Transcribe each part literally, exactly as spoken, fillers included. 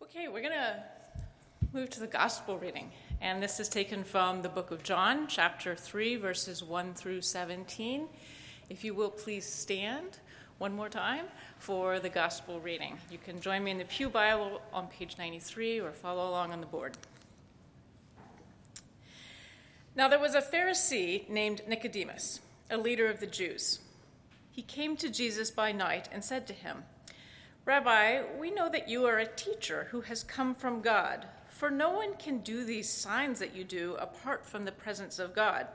Okay, we're going to move to the gospel reading, and this is taken from the book of John, chapter three, verses one through seventeen. If you will, please stand one more time for the gospel reading. You can join me in the Pew Bible on page ninety-three or follow along on the board. Now there was a Pharisee named Nicodemus, a leader of the Jews. He came to Jesus by night and said to him, "Rabbi, we know that you are a teacher who has come from God, for no one can do these signs that you do apart from the presence of God."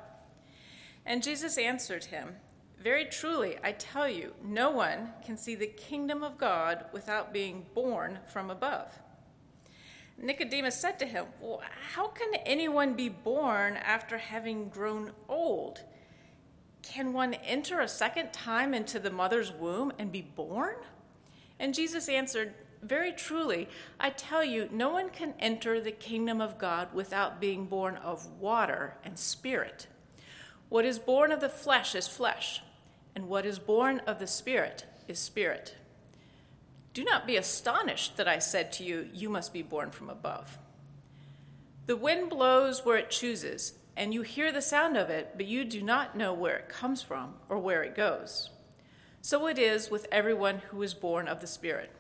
And Jesus answered him, "Very truly, I tell you, no one can see the kingdom of God without being born from above." Nicodemus said to him, "Well, how can anyone be born after having grown old? Can one enter a second time into the mother's womb and be born?" And Jesus answered, "Very truly, I tell you, no one can enter the kingdom of God without being born of water and spirit. What is born of the flesh is flesh, and what is born of the Spirit is spirit. Do not be astonished that I said to you, you must be born from above. The wind blows where it chooses, and you hear the sound of it, but you do not know where it comes from or where it goes. So it is with everyone who is born of the Spirit."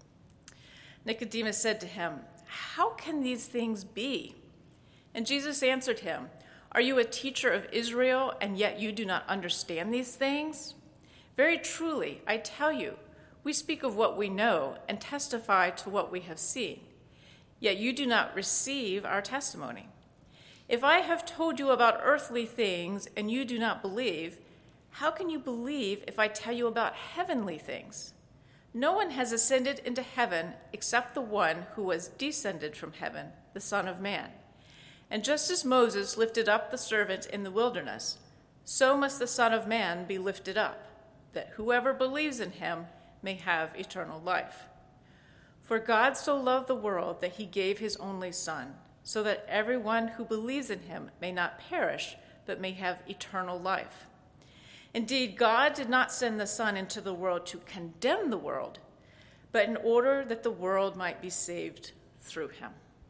Nicodemus said to him, "How can these things be?" And Jesus answered him, "Are you a teacher of Israel, and yet you do not understand these things? Very truly, I tell you, we speak of what we know and testify to what we have seen, yet you do not receive our testimony. If I have told you about earthly things and you do not believe, how can you believe if I tell you about heavenly things? No one has ascended into heaven except the one who was descended from heaven, the Son of Man. And just as Moses lifted up the servant in the wilderness, so must the Son of Man be lifted up, that whoever believes in him may have eternal life. For God so loved the world that he gave his only Son, so that everyone who believes in him may not perish, but may have eternal life. Indeed, God did not send the Son into the world to condemn the world, but in order that the world might be saved through him."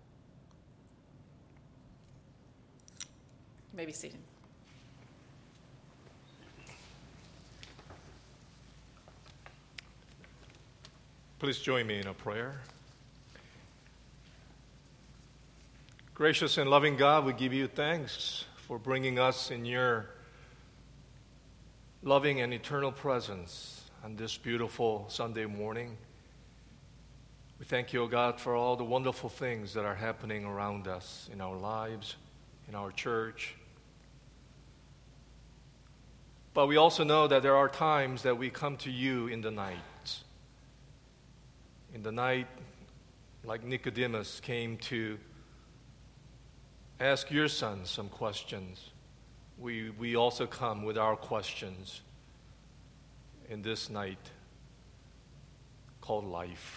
You may be seated. Please join me in a prayer. Gracious and loving God, we give you thanks for bringing us in your loving and eternal presence on this beautiful Sunday morning. We thank you, O God, for all the wonderful things that are happening around us in our lives, in our church. But we also know that there are times that we come to you in the night. In the night, like Nicodemus came to ask your Son some questions. We we also come with our questions in this night called life.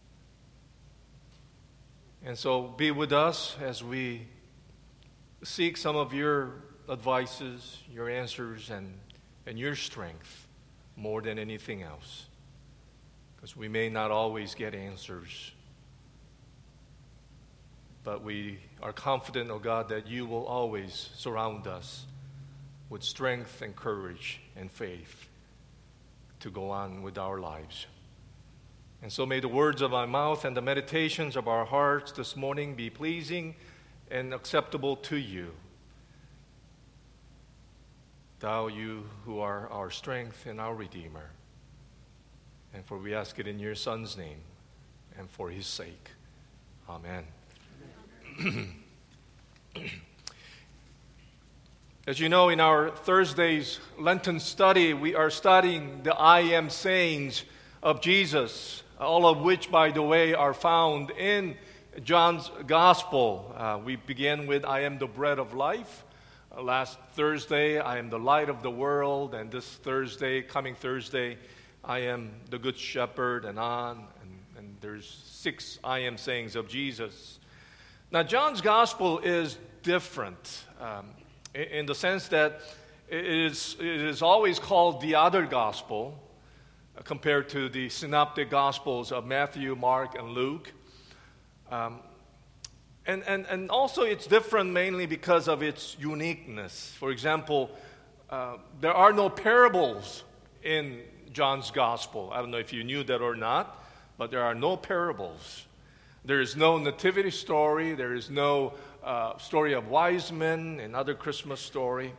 And so be with us as we seek some of your advices, your answers, and, and your strength more than anything else. Because we may not always get answers. But we are confident, oh God, that you will always surround us with strength and courage and faith to go on with our lives. And so may the words of my mouth and the meditations of our hearts this morning be pleasing and acceptable to you. Thou, you who are our strength and our Redeemer. And for we ask it in your Son's name and for his sake. Amen. As you know, in our Thursday's Lenten study, we are studying the I am sayings of Jesus, all of which, by the way, are found in John's Gospel. Uh, we begin with I am the bread of life. Uh, last Thursday, I am the light of the world. And this Thursday, coming Thursday, I am the good shepherd, and on. And, and there's six I am sayings of Jesus. Now, John's Gospel is different. Um, in the sense that it is, it is always called the other gospel compared to the synoptic gospels of Matthew, Mark, and Luke. Um, and, and, and also it's different mainly because of its uniqueness. For example, uh, there are no parables in John's Gospel. I don't know if you knew that or not, but there are no parables. There is no nativity story. There is no uh, story of wise men and other Christmas story.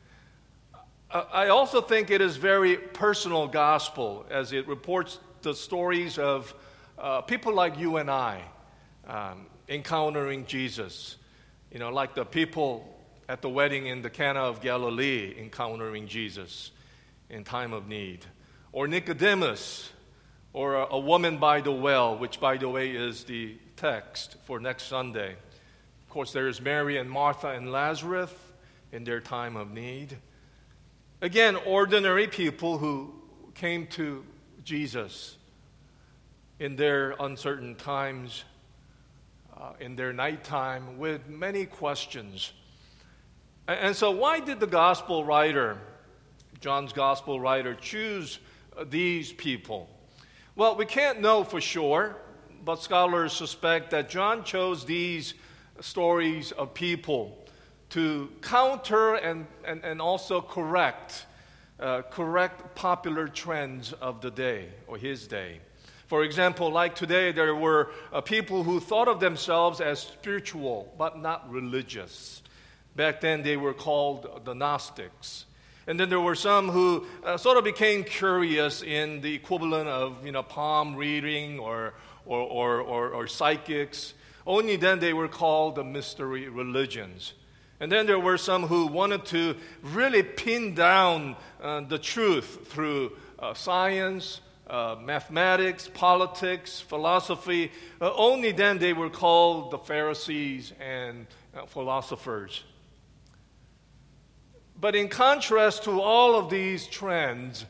Uh, I also think it is very personal gospel as it reports the stories of uh, people like you and I um, encountering Jesus. You know, like the people at the wedding in the Cana of Galilee encountering Jesus in time of need. Or Nicodemus, or a, a woman by the well, which, by the way, is the text for next Sunday. Of course, there is Mary and Martha and Lazarus in their time of need. Again, ordinary people who came to Jesus in their uncertain times, uh, in their nighttime, with many questions. And, and so why did the gospel writer, John's gospel writer, choose these people? Well, we can't know for sure, but scholars suspect that John chose these stories of people to counter and, and, and also correct, uh, correct popular trends of the day or his day. For example, like today, there were uh, people who thought of themselves as spiritual but not religious. Back then, they were called the Gnostics. And then there were some who uh, sort of became curious in the equivalent of, you know, palm reading or or, or, or, or psychics. Only then they were called the mystery religions. And then there were some who wanted to really pin down uh, the truth through uh, science, uh, mathematics, politics, philosophy. Uh, only then they were called the Pharisees and uh, philosophers. But in contrast to all of these trends,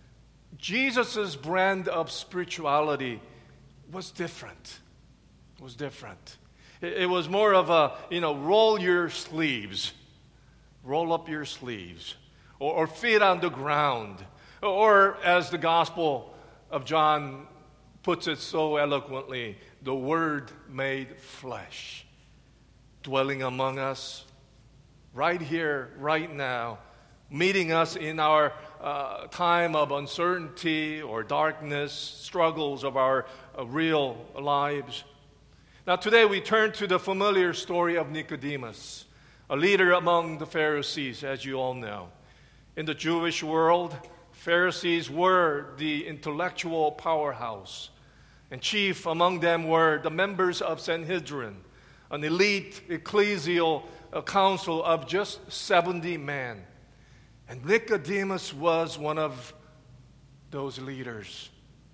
Jesus' brand of spirituality was different. It was different. It, it was more of a, you know, roll your sleeves, roll up your sleeves, or, or feet on the ground, or as the Gospel of John puts it so eloquently, the Word made flesh, dwelling among us, right here, right now, meeting us in our uh, time of uncertainty or darkness, struggles of our uh, real lives. Now today we turn to the familiar story of Nicodemus, a leader among the Pharisees, as you all know. In the Jewish world, Pharisees were the intellectual powerhouse, and chief among them were the members of Sanhedrin, an elite ecclesial a council of just seventy men. And Nicodemus was one of those leaders.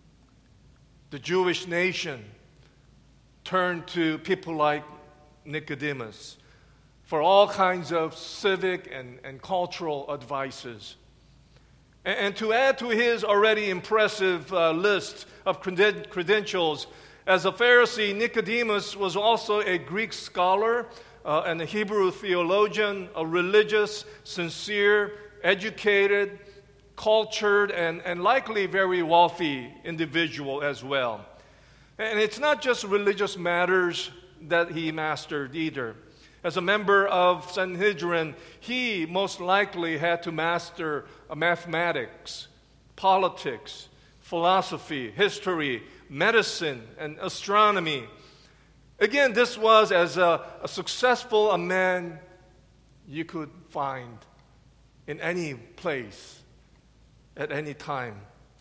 The Jewish nation turned to people like Nicodemus for all kinds of civic and, and cultural advices. And, and to add to his already impressive uh, list of creden- credentials, as a Pharisee, Nicodemus was also a Greek scholar, Uh, and a Hebrew theologian, a religious, sincere, educated, cultured, and, and likely very wealthy individual as well. And it's not just religious matters that he mastered either. As a member of Sanhedrin, he most likely had to master mathematics, politics, philosophy, history, medicine, and astronomy. Again, this was as a, a successful a man you could find in any place, at any time.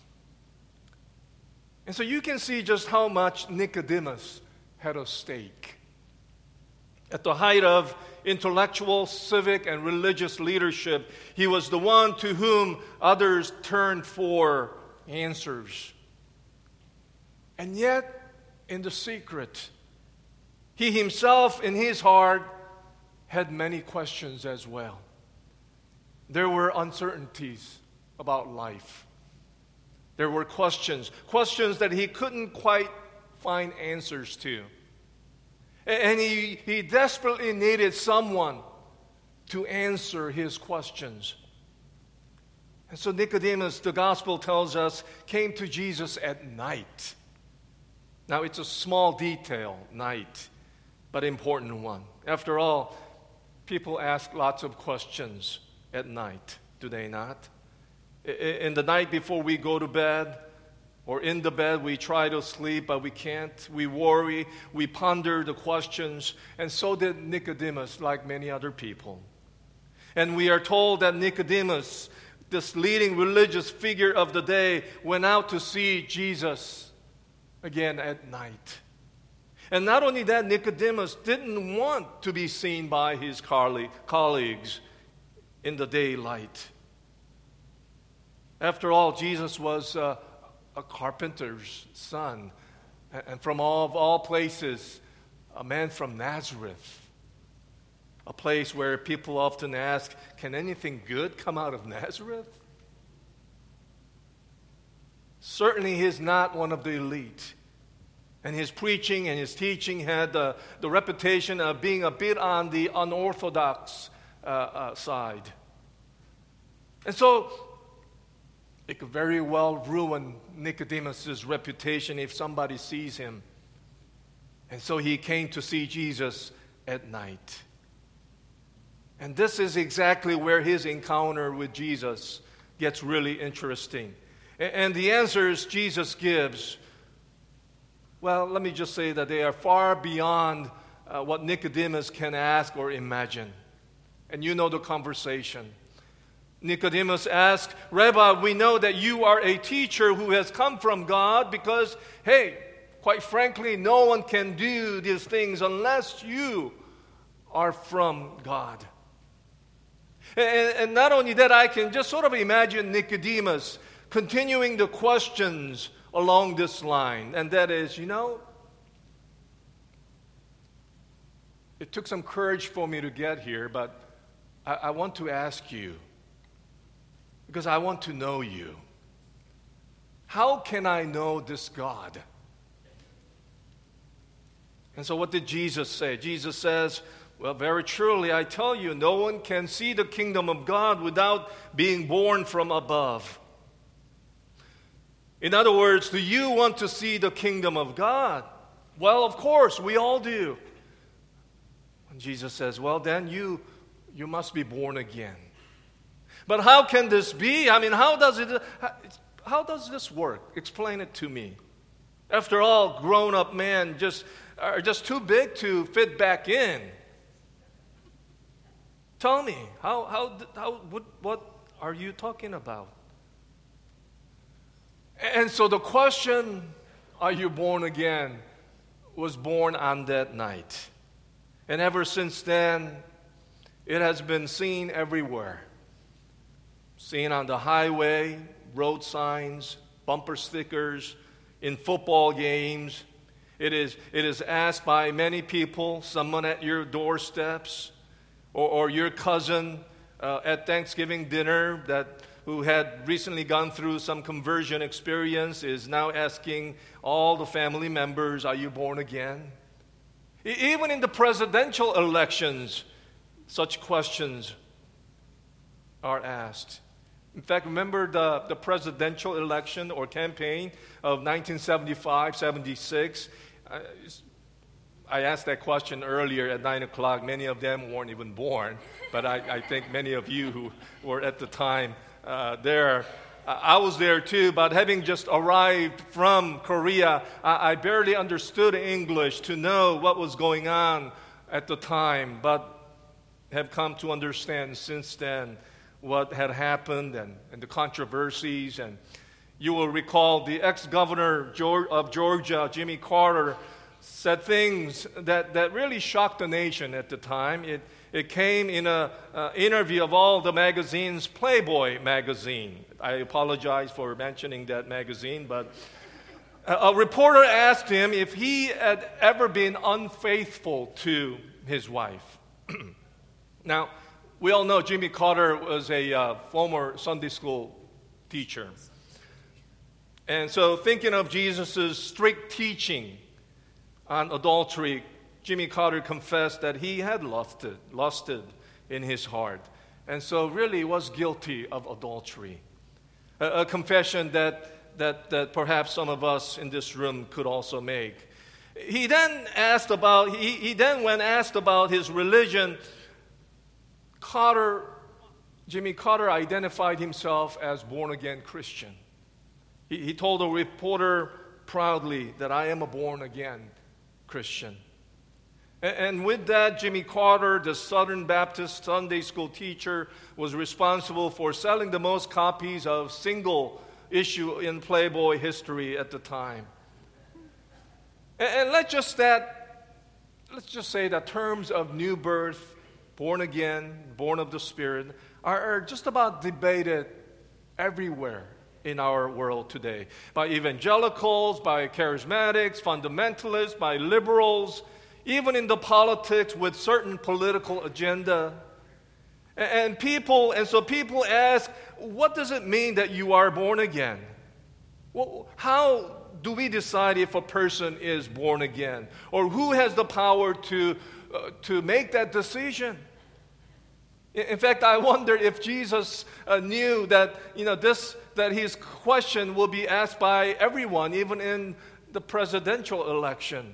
And so you can see just how much Nicodemus had at stake. At the height of intellectual, civic, and religious leadership, he was the one to whom others turned for answers. And yet, in the secret, he himself, in his heart, had many questions as well. There were uncertainties about life. There were questions, questions that he couldn't quite find answers to. And he, he desperately needed someone to answer his questions. And so Nicodemus, the gospel tells us, came to Jesus at night. Now, it's a small detail, night, but important one. After all, people ask lots of questions at night, do they not? In the night before we go to bed, or in the bed, we try to sleep, but we can't. We worry, we ponder the questions, and so did Nicodemus, like many other people. And we are told that Nicodemus, this leading religious figure of the day, went out to see Jesus again at night. And not only that, Nicodemus didn't want to be seen by his colleagues in the daylight. After all, Jesus was uh, a carpenter's son, and from all of all places, a man from Nazareth, a place where people often ask, can anything good come out of Nazareth? Certainly he's not one of the elite. And his preaching and his teaching had uh, the reputation of being a bit on the unorthodox uh, uh, side. And so it could very well ruin Nicodemus' reputation if somebody sees him. And so he came to see Jesus at night. And this is exactly where his encounter with Jesus gets really interesting. And the answers Jesus gives, well, let me just say that they are far beyond uh, what Nicodemus can ask or imagine. And you know the conversation. Nicodemus asked, Rabbi, we know that you are a teacher who has come from God because, hey, quite frankly, no one can do these things unless you are from God. And, and not only that, I can just sort of imagine Nicodemus continuing the questions along this line, and that is, you know, it took some courage for me to get here, but I, I want to ask you, because I want to know you. How can I know this God? And so what did Jesus say? Jesus says, well, very truly, I tell you, no one can see the kingdom of God without being born from above. In other words, do you want to see the kingdom of God? Well, of course, we all do. And Jesus says, well, then you, you must be born again. But how can this be? I mean, how does it, how, how does this work? Explain it to me. After all, grown-up men just are just too big to fit back in. Tell me, how, how, how, what, what are you talking about? And so the question, are you born again, was born on that night. And ever since then, it has been seen everywhere. Seen on the highway, road signs, bumper stickers, in football games. It is, it is asked by many people, someone at your doorsteps, or, or your cousin uh, at Thanksgiving dinner that who had recently gone through some conversion experience is now asking all the family members, are you born again? E- even in the presidential elections, such questions are asked. In fact, remember the, the presidential election or campaign of nineteen seventy-five seventy-six? I, I asked that question earlier at nine o'clock. Many of them weren't even born, but I, I think many of you who were at the time uh, there, uh, I was there too, but having just arrived from Korea, I, I barely understood English to know what was going on at the time, but have come to understand since then what had happened and, and the controversies. And you will recall the ex-governor of Georgia, Jimmy Carter, said things that, that really shocked the nation at the time. It, it came in an uh, interview of all the magazines, Playboy magazine. I apologize for mentioning that magazine, but a, a reporter asked him if he had ever been unfaithful to his wife. Now, we all know Jimmy Carter was a uh, former Sunday school teacher. And so thinking of Jesus' strict teaching on adultery, Jimmy Carter confessed that he had lusted, lusted in his heart. And so really was guilty of adultery. A, a confession that that, that perhaps some of us in this room could also make. He then asked about, he, he then when asked about his religion, Carter, Jimmy Carter identified himself as born-again Christian. He, he told a reporter proudly that I am a born-again Christian. And, and with that, Jimmy Carter, the Southern Baptist Sunday school teacher, was responsible for selling the most copies of single issue in Playboy history at the time. And, and let's just that, let's just say that terms of new birth, born again, born of the Spirit, are, are just about debated everywhere in our world today. By evangelicals, by charismatics, fundamentalists, by liberals, even in the politics with certain political agenda. And, and people, and so people ask, what does it mean that you are born again? Well, how do we decide if a person is born again? Or who has the power to, uh, to make that decision? In fact, I wonder if Jesus uh, knew that, you know, this, that his question will be asked by everyone, even in the presidential election.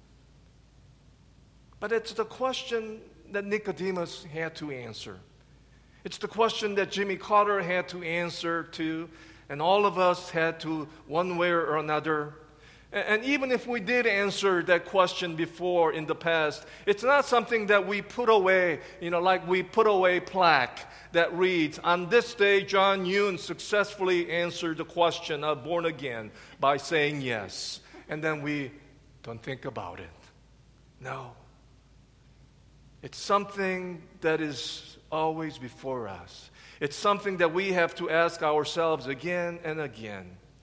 But it's the question that Nicodemus had to answer. It's the question that Jimmy Carter had to answer to, and all of us had to, one way or another. And even if we did answer that question before in the past, it's not something that we put away, you know, like we put away plaque that reads, on this day, John Yoon successfully answered the question of born again by saying yes. And then we don't think about it. No. It's something that is always before us. It's something that we have to ask ourselves again and again.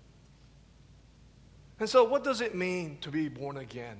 And so what does it mean to be born again?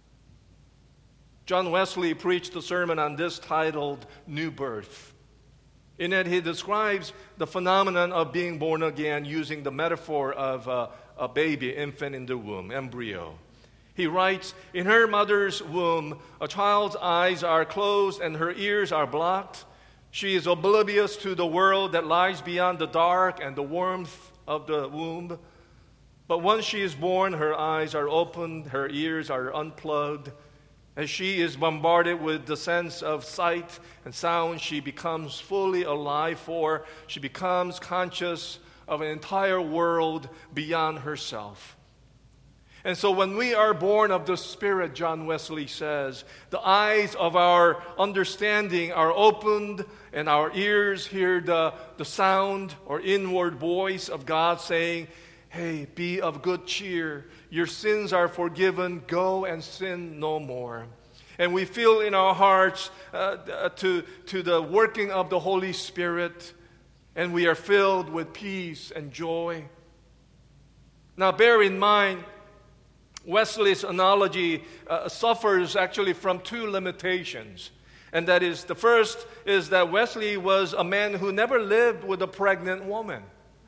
John Wesley preached a sermon on this titled New Birth. In it, he describes the phenomenon of being born again using the metaphor of a, a baby, infant in the womb, embryo. He writes, in her mother's womb, a child's eyes are closed and her ears are blocked. She is oblivious to the world that lies beyond the dark and the warmth of the womb. But once she is born, her eyes are opened, her ears are unplugged. As she is bombarded with the sense of sight and sound, she becomes fully alive, for she becomes conscious of an entire world beyond herself. And so when we are born of the Spirit, John Wesley says, the eyes of our understanding are opened and our ears hear the, the sound or inward voice of God saying, hey, be of good cheer. Your sins are forgiven. Go and sin no more. And we feel in our hearts uh, to, to the working of the Holy Spirit, and we are filled with peace and joy. Now, bear in mind, Wesley's analogy uh, suffers actually from two limitations. And that is, the first is that Wesley was a man who never lived with a pregnant woman.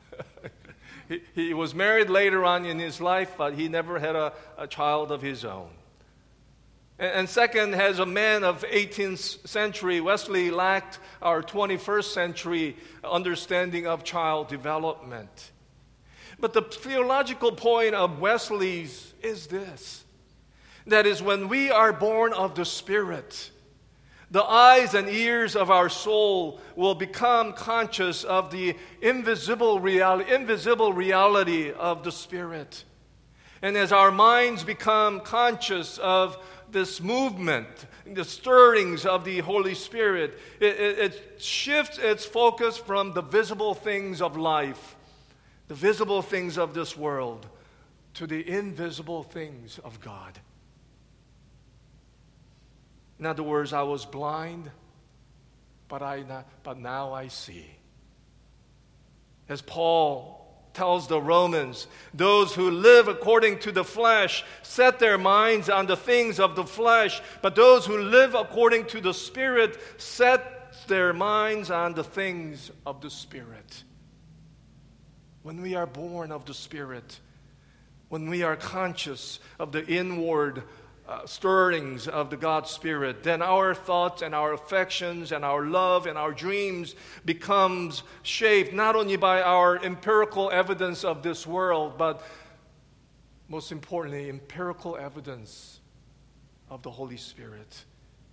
He, he was married later on in his life, but he never had a, a child of his own. And, and second, as a man of eighteenth century, Wesley lacked our twenty-first century understanding of child development. But the theological point of Wesley's is this. That is, when we are born of the Spirit, the eyes and ears of our soul will become conscious of the invisible reality, invisible reality of the Spirit. And as our minds become conscious of this movement, the stirrings of the Holy Spirit, it, it, it shifts its focus from the visible things of life, the visible things of this world, to the invisible things of God. In other words, I was blind, but I not, but now I see. As Paul tells the Romans, those who live according to the flesh set their minds on the things of the flesh, but those who live according to the Spirit set their minds on the things of the Spirit. When we are born of the Spirit, when we are conscious of the inward uh, stirrings of the God Spirit, then our thoughts and our affections and our love and our dreams becomes shaped not only by our empirical evidence of this world, but most importantly, empirical evidence of the Holy Spirit.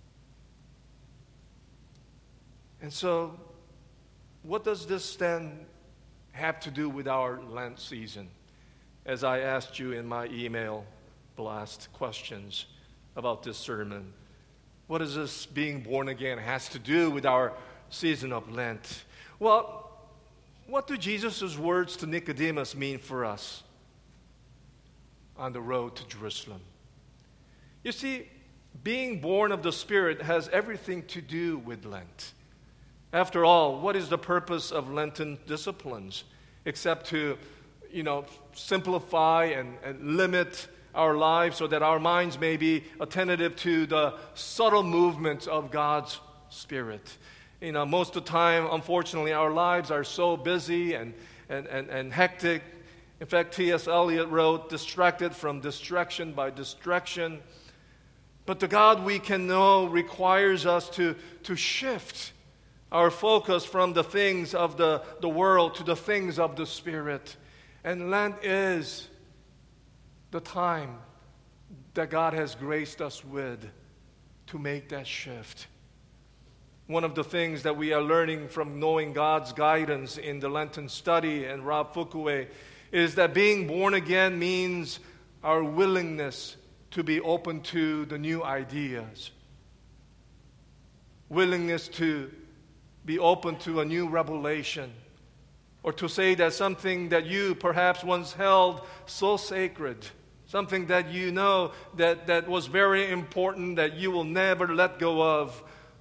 And so, what does this then have to do with our Lent season? As I asked you in my email blast questions about this sermon, what does this being born again has to do with our season of Lent? Well, what do Jesus' words to Nicodemus mean for us on the road to Jerusalem? You see, being born of the Spirit has everything to do with Lent. After all, what is the purpose of Lenten disciplines except to, you know, simplify and, and limit our lives so that our minds may be attentive to the subtle movements of God's Spirit? You know, most of the time, unfortunately, our lives are so busy and, and, and, and hectic. In fact, T S Eliot wrote, "Distracted from distraction by distraction." But the God we can know requires us to, to shift our focus from the things of the, the world to the things of the Spirit. And Lent is the time that God has graced us with to make that shift. One of the things that we are learning from knowing God's guidance in the Lenten study and Rob Fukue is that being born again means our willingness to be open to the new ideas. Willingness to be open to a new revelation. Or to say that something that you perhaps once held so sacred, something that you know that, that was very important, that you will never let go of,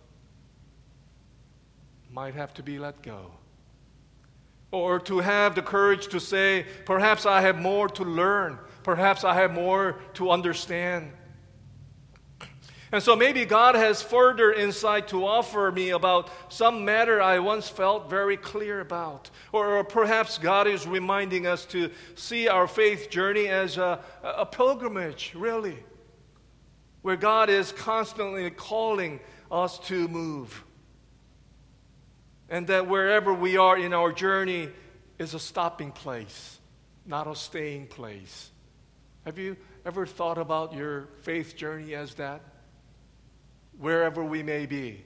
might have to be let go. Or to have the courage to say, perhaps I have more to learn, perhaps I have more to understand. And so maybe God has further insight to offer me about some matter I once felt very clear about. Or, or perhaps God is reminding us to see our faith journey as a, a pilgrimage, really, where God is constantly calling us to move. And that wherever we are in our journey is a stopping place, not a staying place. Have you ever thought about your faith journey as that? Wherever we may be,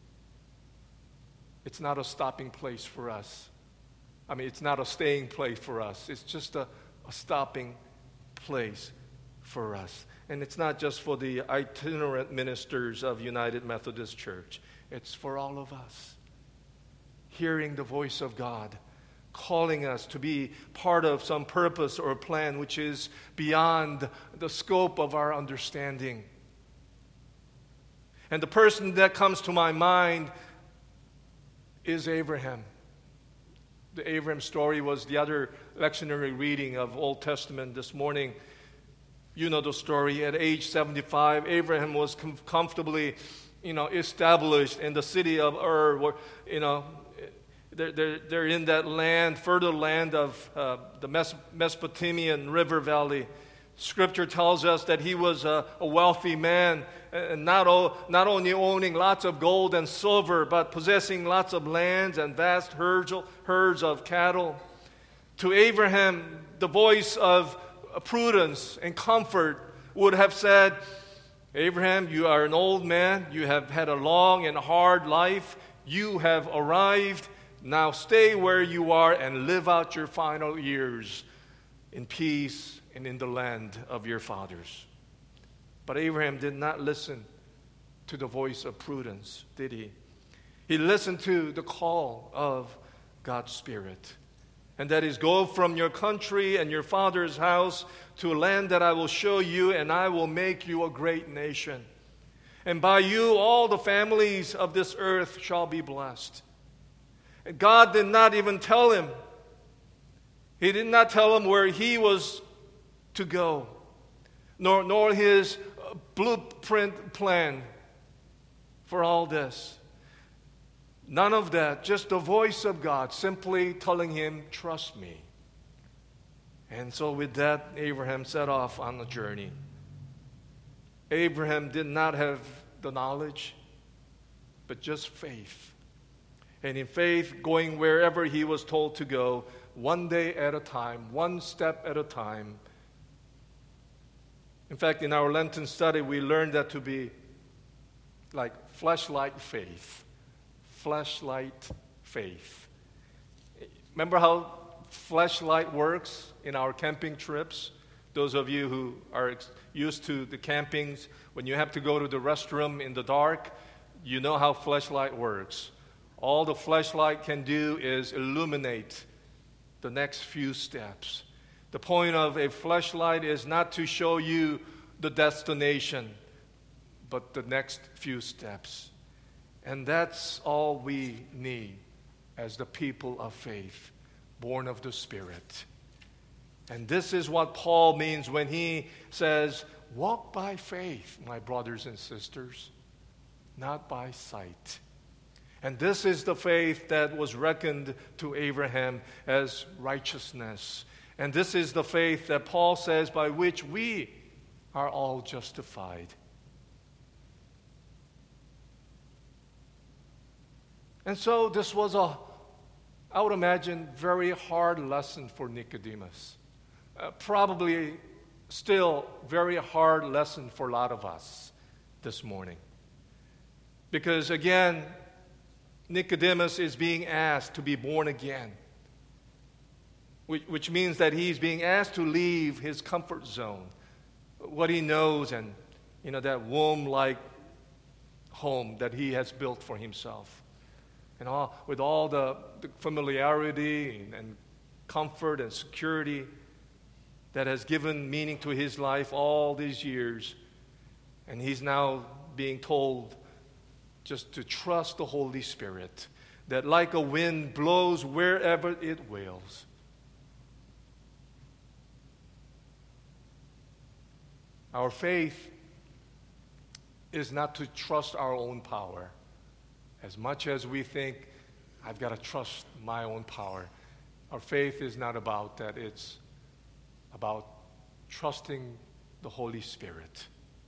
it's not a stopping place for us. I mean, it's not a staying place for us. It's just a, a stopping place for us. And it's not just for the itinerant ministers of United Methodist Church. It's for all of us. Hearing the voice of God, calling us to be part of some purpose or plan which is beyond the scope of our understanding. And the person that comes to my mind is Abraham. The Abraham story was the other lectionary reading of Old Testament this morning. You know the story. At age seventy-five, Abraham was com- comfortably, you know, established in the city of Ur, where, you know, they're, they're, they're in that land, fertile land of uh, the Mes- Mesopotamian river valley. Scripture tells us that he was a, a wealthy man, and not, o- not only owning lots of gold and silver, but possessing lots of lands and vast herds, herds of cattle. To Abraham, the voice of prudence and comfort would have said, Abraham, you are an old man. You have had a long and hard life. You have arrived. Now stay where you are and live out your final years in peace and in the land of your fathers. But Abraham did not listen to the voice of prudence, did he? He listened to the call of God's Spirit. And that is, go from your country and your father's house to a land that I will show you, and I will make you a great nation. And by you all the families of this earth shall be blessed. And God did not even tell him. He did not tell him where he was to go, nor, nor his blueprint plan for all this. None of that, just the voice of God simply telling him, trust me. And so with that, Abraham set off on the journey. Abraham did not have the knowledge, but just faith. And in faith, going wherever he was told to go, one day at a time, one step at a time. In fact, in our Lenten study, we learned that to be like fleshlight faith. Fleshlight faith. Remember how fleshlight works in our camping trips? Those of you who are ex- used to the campings, when you have to go to the restroom in the dark, you know how fleshlight works. All the fleshlight can do is illuminate the next few steps. The point of a fleshlight is not to show you the destination, but the next few steps. And that's all we need as the people of faith, born of the Spirit. And this is what Paul means when he says, walk by faith, my brothers and sisters, not by sight. And this is the faith that was reckoned to Abraham as righteousness. And this is the faith that Paul says by which we are all justified. And so this was a, I would imagine, very hard lesson for Nicodemus. Uh, probably still very hard lesson for a lot of us this morning. Because again, Nicodemus is being asked to be born again, which, which means that he's being asked to leave his comfort zone, what he knows, and you know that womb-like home that he has built for himself, and all with all the, the familiarity and, and comfort and security that has given meaning to his life all these years. And he's now being told just to trust the Holy Spirit, that like a wind blows wherever it wills. Our faith is not to trust our own power. As much as we think, I've got to trust my own power. Our faith is not about that. It's about trusting the Holy Spirit.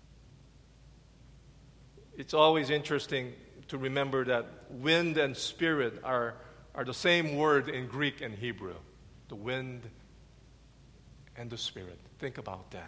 It's always interesting to remember that wind and spirit are, are the same word in Greek and Hebrew. The wind and the spirit. Think about that.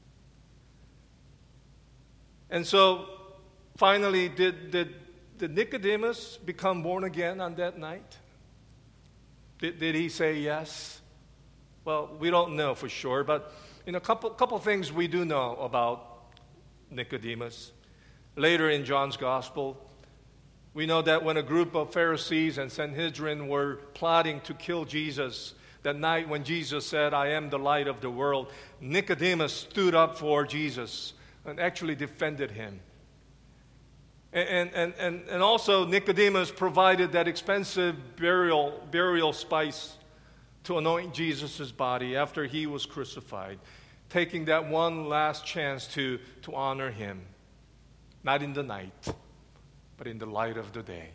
And so, finally, did, did, did Nicodemus become born again on that night? Did, did he say yes? Well, we don't know for sure, but in a couple couple things we do know about Nicodemus. Later in John's Gospel, we know that when a group of Pharisees and Sanhedrin were plotting to kill Jesus, that night when Jesus said, I am the light of the world, Nicodemus stood up for Jesus and actually defended him. And, and, and, and also Nicodemus provided that expensive burial, burial spice to anoint Jesus' body after he was crucified, taking that one last chance to, to honor him, not in the night, but in the light of the day.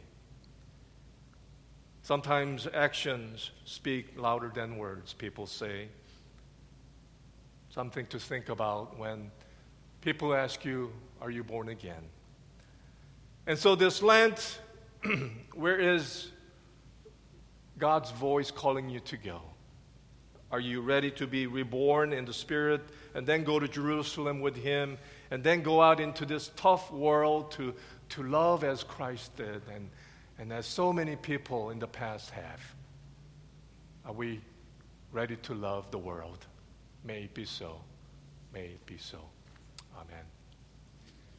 Sometimes actions speak louder than words, people say. Something to think about when people ask you, are you born again? And so this Lent, where is God's voice calling you to go? Are you ready to be reborn in the Spirit and then go to Jerusalem with Him and then go out into this tough world to, to love as Christ did and, and as so many people in the past have? Are we ready to love the world? May it be so. May it be so. Amen.